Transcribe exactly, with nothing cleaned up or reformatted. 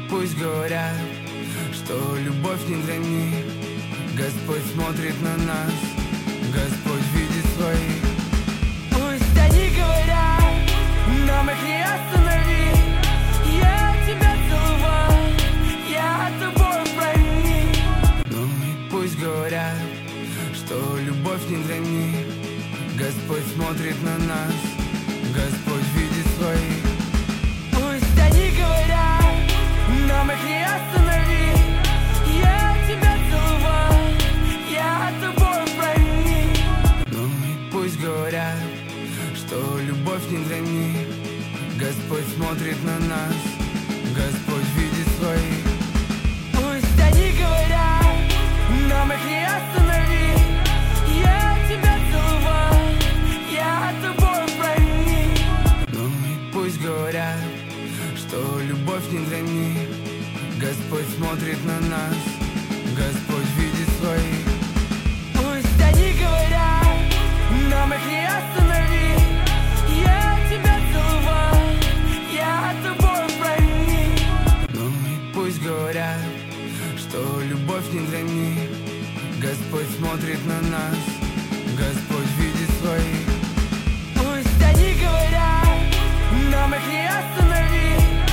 пусть говорят, что любовь не для них. Господь смотрит на нас, Господь видит своих. Пусть они говорят, нам их не остановить. Я тебя целовал, я тобой проник. Ну и пусть говорят, что любовь не для них. Господь смотрит на нас, Господь видит своих. Пусть они говорят, нам их не остановить. Я тебя целовал, я тобой проник. Ну и пусть говорят, что любовь не для них. Господь смотрит на нас, Господь видит своих. Пусть они говорят, нам их не остановить. Я тебя целовал, я тобой проник. Ну и пусть говорят, что любовь не для них. Господь смотрит на нас, Господь видит своих. Пусть они говорят, нам их не остановить. Я тебя целовал, я тобой проник. Ну и пусть говорят, что любовь не для них. Господь смотрит на нас, Господь видит своих.